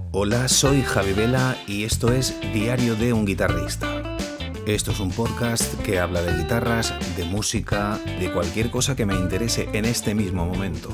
Hola, soy Javi Vela y esto es Diario de un Guitarrista. Esto es un podcast que habla de guitarras, de música, de cualquier cosa que me interese en este mismo momento.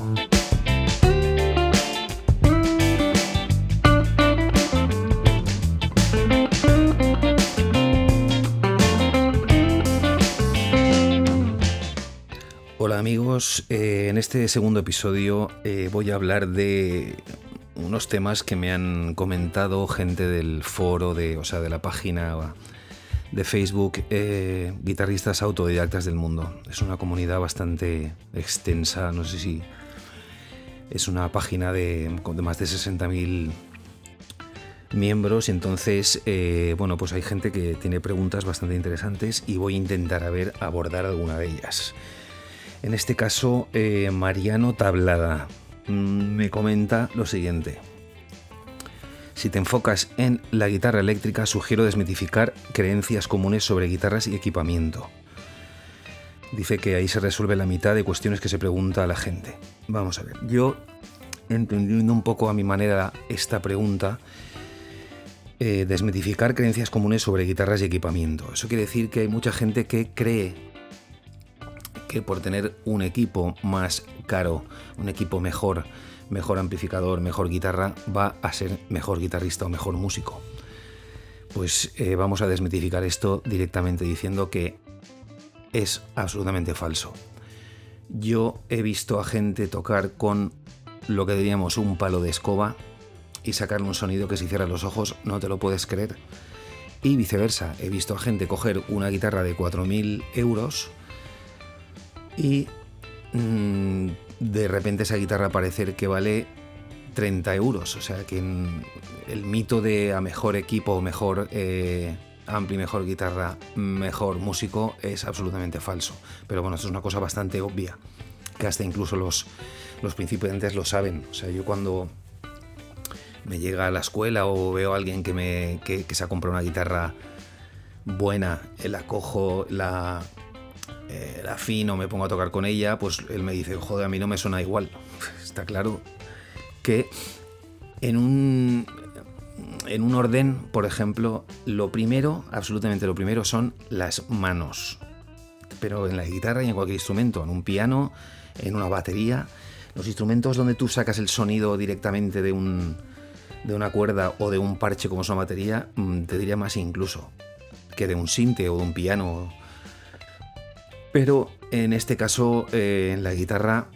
Hola amigos, en este segundo episodio voy a hablar de unos temas que me han comentado gente del foro, de la página de Facebook, Guitarristas Autodidactas del Mundo. Es una comunidad bastante extensa, no sé si es una página de más de 60.000 miembros, y entonces pues hay gente que tiene preguntas bastante interesantes y voy a intentar abordar alguna de ellas. En este caso, Mariano Tablada me comenta lo siguiente. Si te enfocas en la guitarra eléctrica, sugiero desmitificar creencias comunes sobre guitarras y equipamiento. Dice que ahí se resuelve la mitad de cuestiones que se pregunta a la gente. Vamos a ver, yo entendiendo un poco a mi manera esta pregunta, desmitificar creencias comunes sobre guitarras y equipamiento. Eso quiere decir que hay mucha gente que cree que por tener un equipo más caro, un equipo mejor amplificador, mejor guitarra, va a ser mejor guitarrista o mejor músico. Pues vamos a desmitificar esto directamente diciendo que es absolutamente falso. Yo he visto a gente tocar con lo que diríamos un palo de escoba y sacarle un sonido que si cierras los ojos no te lo puedes creer. Y viceversa, he visto a gente coger una guitarra de 4.000 euros y de repente esa guitarra parecer que vale 30 euros. O sea que el mito de a mejor equipo, mejor ampli, mejor guitarra, mejor músico es absolutamente falso. Pero bueno, esto es una cosa bastante obvia, que hasta incluso los principiantes lo saben. O sea, yo cuando me llega a la escuela o veo a alguien que se ha comprado una guitarra buena, la cojo, la afino, me pongo a tocar con ella, pues él me dice, joder, a mí no me suena igual. Está claro que en un orden, por ejemplo, absolutamente lo primero son las manos. Pero en la guitarra y en cualquier instrumento, en un piano, en una batería, los instrumentos donde tú sacas el sonido directamente de una cuerda o de un parche como es una batería, te diría más incluso que de un sinte o de un piano. Pero en este caso, en la guitarra,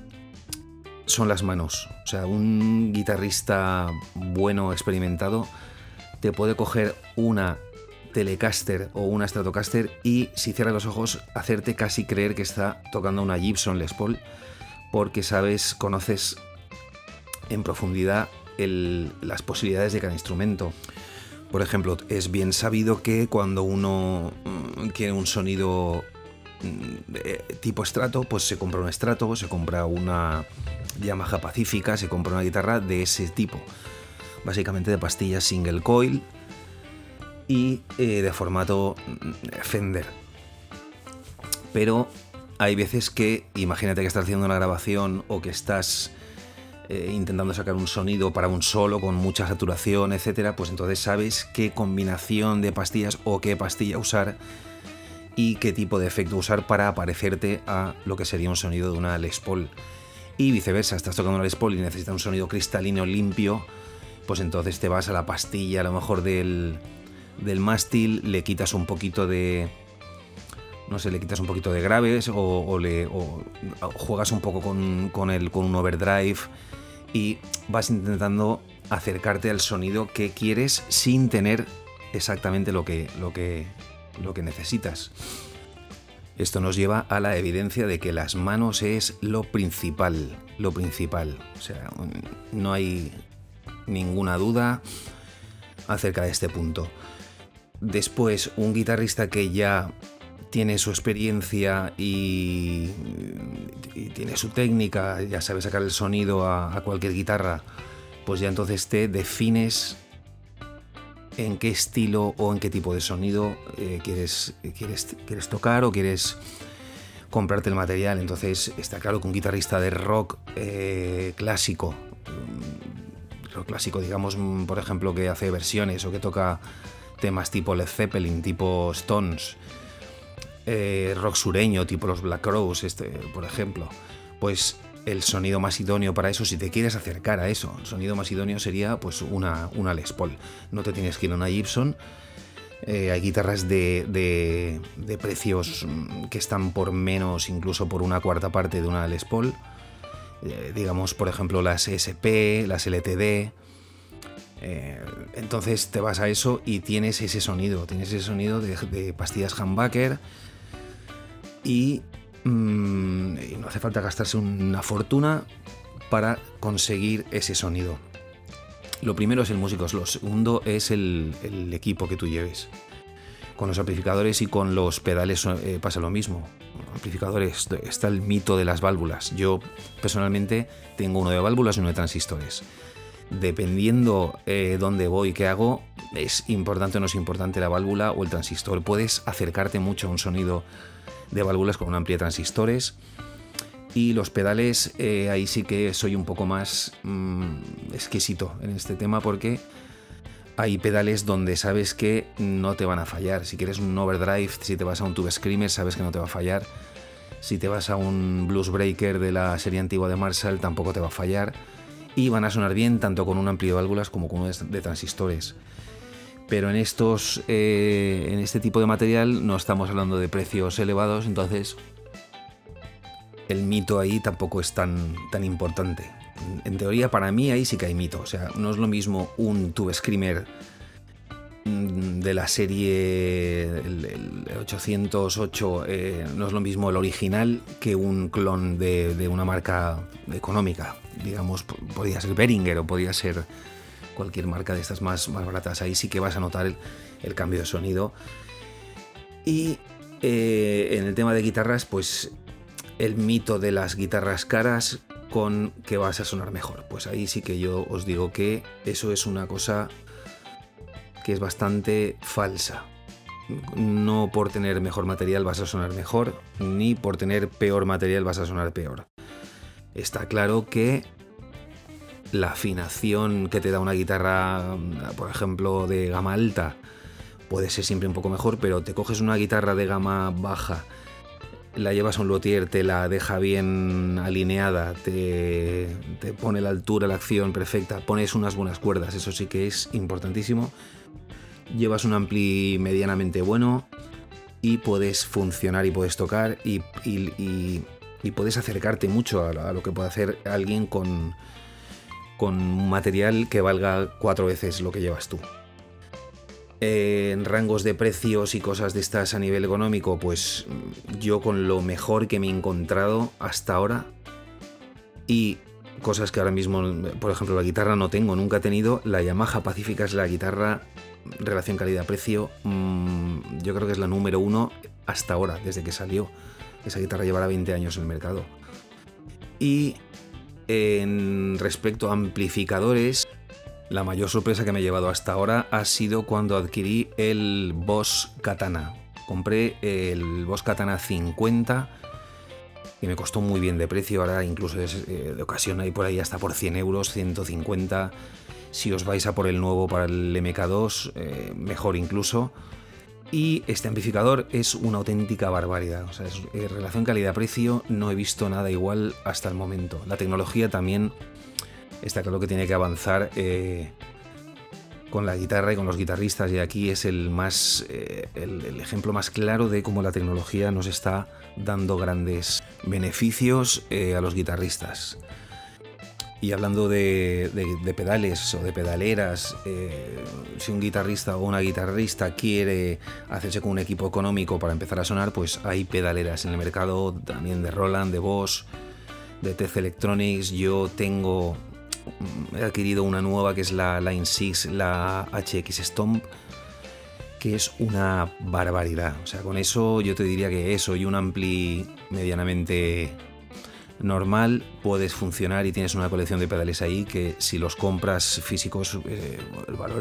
son las manos. O sea, un guitarrista bueno, experimentado, te puede coger una Telecaster o una Stratocaster y, si cierras los ojos, hacerte casi creer que está tocando una Gibson Les Paul, porque conoces en profundidad las posibilidades de cada instrumento. Por ejemplo, es bien sabido que cuando uno quiere un sonido tipo Strato, pues se compra un Strato, se compra una Yamaha Pacífica, se compra una guitarra de ese tipo, básicamente de pastillas single coil y de formato Fender. Pero hay veces que, imagínate que estás haciendo una grabación o que estás intentando sacar un sonido para un solo con mucha saturación, etcétera, pues entonces sabes qué combinación de pastillas o qué pastilla usar y qué tipo de efecto usar para parecerte a lo que sería un sonido de una Les Paul. Y viceversa, estás tocando una Les Paul y necesitas un sonido cristalino limpio, pues entonces te vas a la pastilla a lo mejor del mástil, le quitas un poquito de graves o juegas un poco con un overdrive y vas intentando acercarte al sonido que quieres sin tener exactamente lo que necesitas. Esto nos lleva a la evidencia de que las manos es lo principal. O sea, no hay ninguna duda acerca de este punto. Después, un guitarrista que ya tiene su experiencia y tiene su técnica, ya sabe sacar el sonido a cualquier guitarra, pues ya entonces te defines en qué estilo o en qué tipo de sonido quieres tocar o quieres comprarte el material. Entonces está claro que un guitarrista de rock clásico, rock clásico, digamos, por ejemplo, que hace versiones o que toca temas tipo Led Zeppelin, tipo Stones, rock sureño, tipo los Black Crowes, por ejemplo, pues el sonido más idóneo para eso, si te quieres acercar a eso, el sonido más idóneo sería pues una Les Paul. No te tienes que ir a una Gibson. Hay guitarras de precios que están por menos, incluso por una cuarta parte de una Les Paul. Digamos, por ejemplo, las SP, las LTD. Entonces te vas a eso y tienes ese sonido de pastillas humbucker y no hace falta gastarse una fortuna para conseguir ese sonido. Lo primero es el músico, lo segundo es el equipo que tú lleves. Con los amplificadores y con los pedales pasa lo mismo. Amplificadores, está el mito de las válvulas. Yo personalmente tengo uno de válvulas y uno de transistores. Dependiendo dónde voy, qué hago, es importante o no es importante la válvula o el transistor. Puedes acercarte mucho a un sonido de válvulas con una amplia de transistores. Y los pedales, ahí sí que soy un poco más exquisito en este tema, porque hay pedales donde sabes que no te van a fallar. Si quieres un overdrive, si te vas a un Tube Screamer, sabes que no te va a fallar. Si te vas a un Blues Breaker de la serie antigua de Marshall, tampoco te va a fallar. Y van a sonar bien tanto con un amplio de válvulas como con uno de transistores. Pero en este tipo de material no estamos hablando de precios elevados, entonces el mito ahí tampoco es tan importante. En teoría, para mí ahí sí que hay mito. O sea, no es lo mismo un Tube Screamer de la serie el 808, no es lo mismo el original que un clon de una marca económica. Digamos, podría ser Behringer o podría ser cualquier marca de estas más baratas. Ahí sí que vas a notar el cambio de sonido. Y en el tema de guitarras, pues el mito de las guitarras caras con que vas a sonar mejor. Pues ahí sí que yo os digo que eso es una cosa que es bastante falsa. No por tener mejor material vas a sonar mejor, ni por tener peor material vas a sonar peor. Está claro que la afinación que te da una guitarra, por ejemplo, de gama alta, puede ser siempre un poco mejor, pero te coges una guitarra de gama baja, la llevas a un luthier, te la deja bien alineada, te pone la altura, la acción perfecta, pones unas buenas cuerdas, eso sí que es importantísimo. Llevas un ampli medianamente bueno y puedes funcionar y puedes tocar y puedes acercarte mucho a lo que puede hacer alguien con un material que valga 4 veces lo que llevas tú. En rangos de precios y cosas de estas a nivel económico, pues yo con lo mejor que me he encontrado hasta ahora, y cosas que ahora mismo, por ejemplo, la guitarra no tengo, nunca he tenido, la Yamaha Pacifica es la guitarra relación calidad-precio, yo creo que es la número 1 hasta ahora, desde que salió. Esa guitarra llevará 20 años en el mercado. Y en respecto a amplificadores, la mayor sorpresa que me he llevado hasta ahora ha sido cuando adquirí el Boss Katana. Compré el Boss Katana 50, que me costó muy bien de precio. Ahora incluso de ocasión hay por ahí hasta por 100 euros, 150. Si os vais a por el nuevo para el MK2, mejor incluso. Y este amplificador es una auténtica barbaridad. O sea, relación calidad-precio no he visto nada igual hasta el momento. La tecnología también está claro que tiene que avanzar con la guitarra y con los guitarristas, y aquí es el ejemplo más claro de cómo la tecnología nos está dando grandes beneficios a los guitarristas. Y hablando de pedales o de pedaleras, si un guitarrista o una guitarrista quiere hacerse con un equipo económico para empezar a sonar, pues hay pedaleras en el mercado, también de Roland, de Boss, de TC Electronics. Yo he adquirido una nueva que es la Line 6, la HX Stomp, que es una barbaridad. O sea, con eso yo te diría que eso y un ampli medianamente normal puedes funcionar, y tienes una colección de pedales ahí que si los compras físicos el valor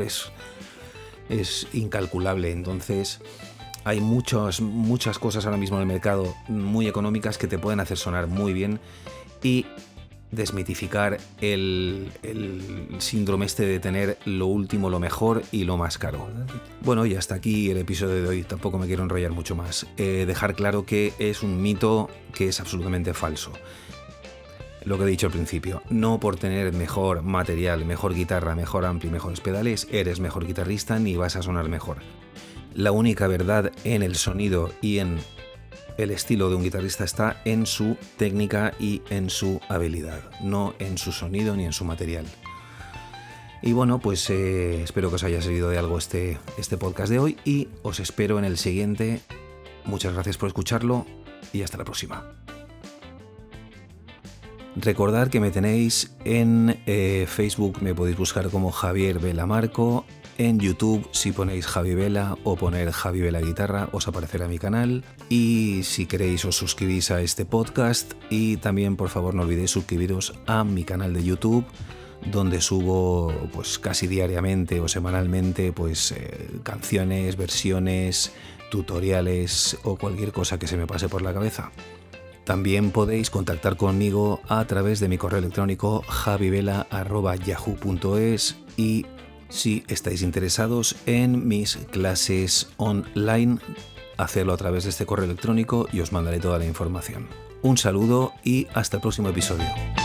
es incalculable. Entonces hay muchas cosas ahora mismo en el mercado muy económicas que te pueden hacer sonar muy bien, y desmitificar el síndrome este de tener lo último, lo mejor y lo más caro. Bueno, y hasta aquí el episodio de hoy. Tampoco me quiero enrollar mucho más. Dejar claro que es un mito que es absolutamente falso. Lo que he dicho al principio, no por tener mejor material, mejor guitarra, mejor ampli, mejores pedales, eres mejor guitarrista ni vas a sonar mejor. La única verdad en el sonido y en el estilo de un guitarrista está en su técnica y en su habilidad, no en su sonido ni en su material. Y bueno, pues espero que os haya servido de algo este podcast de hoy y os espero en el siguiente. Muchas gracias por escucharlo y hasta la próxima. Recordad que me tenéis en Facebook, me podéis buscar como Javier Vela Marco. En YouTube, si ponéis Javi Vela o poner Javi Vela Guitarra, os aparecerá mi canal. Y si queréis, os suscribís a este podcast. Y también, por favor, no olvidéis suscribiros a mi canal de YouTube, donde subo pues casi diariamente o semanalmente pues canciones, versiones, tutoriales o cualquier cosa que se me pase por la cabeza. También podéis contactar conmigo a través de mi correo electrónico javivela@yahoo.es y si estáis interesados en mis clases online, hacedlo a través de este correo electrónico y os mandaré toda la información. Un saludo y hasta el próximo episodio.